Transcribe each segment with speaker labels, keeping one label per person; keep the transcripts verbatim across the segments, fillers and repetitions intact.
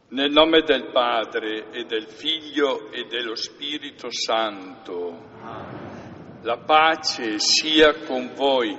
Speaker 1: Nel nome del Padre e del Figlio e dello Spirito Santo, la pace sia con voi.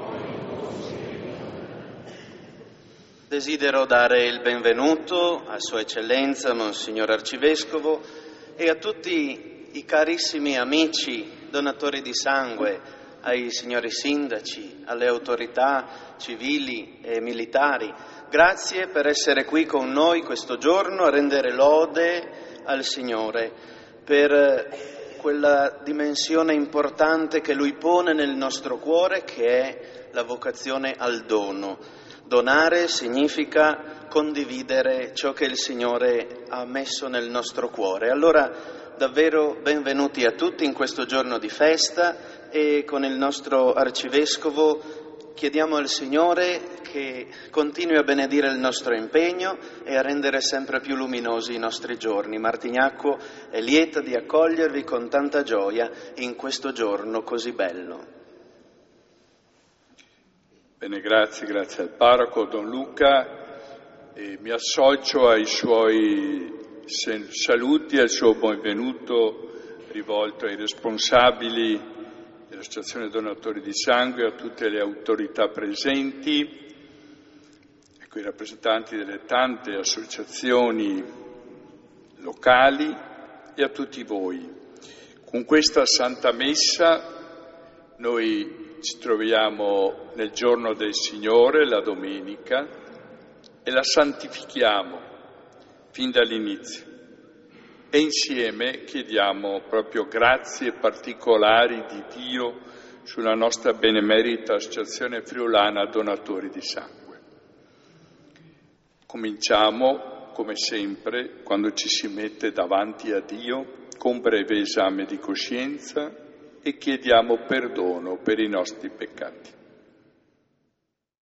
Speaker 2: Desidero dare il benvenuto a Sua Eccellenza, Monsignor Arcivescovo, e a tutti i carissimi amici donatori di sangue, ai signori sindaci, alle autorità civili e militari. Grazie per essere qui con noi questo giorno a rendere lode al Signore per quella dimensione importante che Lui pone nel nostro cuore, che è la vocazione al dono. Donare significa condividere ciò che il Signore ha messo nel nostro cuore. Allora, davvero benvenuti a tutti in questo giorno di festa, e con il nostro Arcivescovo chiediamo al Signore che continui a benedire il nostro impegno e a rendere sempre più luminosi i nostri giorni. Martignacco è lieta di accogliervi con tanta gioia in questo giorno così bello.
Speaker 1: Bene, grazie, grazie al Parroco Don Luca, e mi associo ai suoi saluti, al suo benvenuto rivolto ai responsabili dell'Associazione Donatori di Sangue, a tutte le autorità presenti, a quei rappresentanti delle tante associazioni locali e a tutti voi. Con questa Santa Messa noi ci troviamo nel giorno del Signore, la domenica, e la santifichiamo fin dall'inizio. E insieme chiediamo proprio grazie particolari di Dio sulla nostra benemerita Associazione Friulana Donatori di Sangue. Cominciamo, come sempre, quando ci si mette davanti a Dio, con breve esame di coscienza, e chiediamo perdono per i nostri peccati.